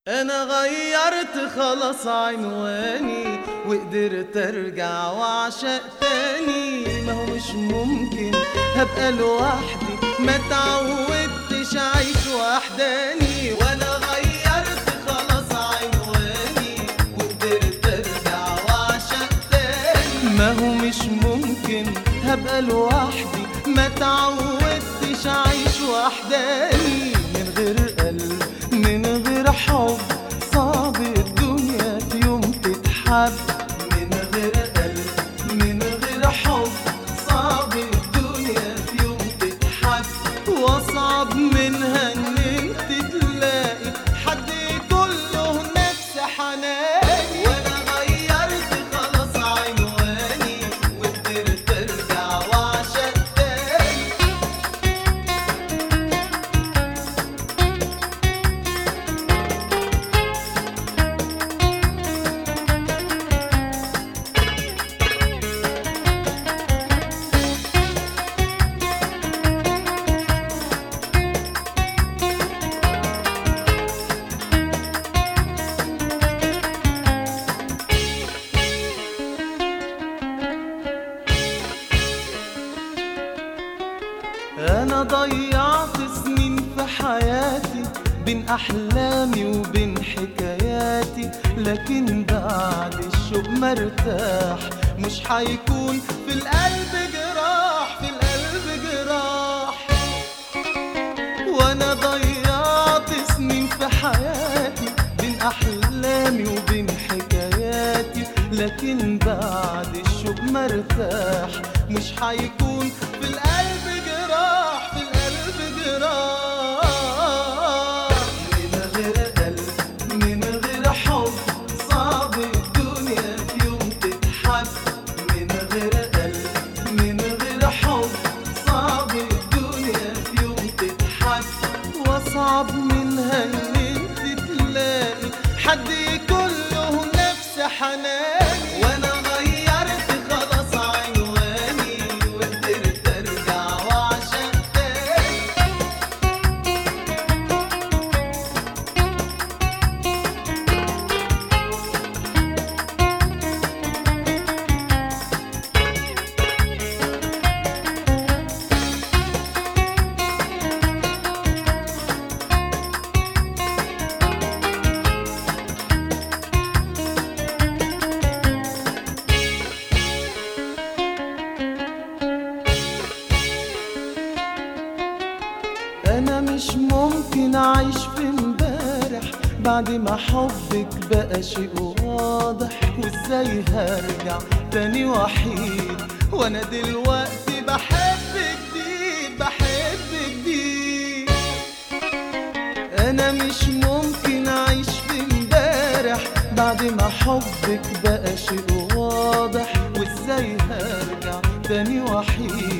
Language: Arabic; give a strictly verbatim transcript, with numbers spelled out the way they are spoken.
انا غيرت خلاص عنواني وقدرت ارجع واعشق تاني. ما هو مش ممكن هبقى لوحدي، ما تعودتش اعيش وحداني. وانا غيرت خلاص عنواني وقدرت ارجع واعشق تاني. ما هو مش ممكن هبقى لوحدي، ما تعودتش اعيش وحداني. من غير قلب من غير حب صعب الدنيا في يوم تتحب. من غير قلب من غير حب صعب الدنيا في يوم تتحب. واصعب منها ان انت تلاقي حد كله نفس حناني. وانا غيرت خلاص عنواني وقدرت ارجع واعشق تاني. أنا ضيعت سنين في حياتي بين أحلامي وبين حكاياتي، لكن بعد الشوق مرتاح. مش حيكون في القلب جراح، في القلب جراح. وأنا ضيعت سنين في حياتي بين أحلامي وبين حكاياتي، لكن بعد الشوق مرتاح. مش حيكون في القلب جراح، في القلب جراح. من غير قلب من غير حب صعب الدنيا في يوم تتحب. من غير قلب من غير حب صعب الدنيا في يوم تتحب. واصعب منها ان انت تلاقي حد كله نفس حناني. وانا غيرت خلاص عنواني وقدرت ارجع واعشق تاني. أنا مش ممكن أعيش في امبارح بعد ما حبك بقى شيء واضح. وإزاي هرجع تاني وحيد وأنا دلوقتي بحب جديد، بحب جديد. أنا مش ممكن أعيش في امبارح بعد ما حبك بقى شيء واضح. وإزاي هرجع تاني وحيد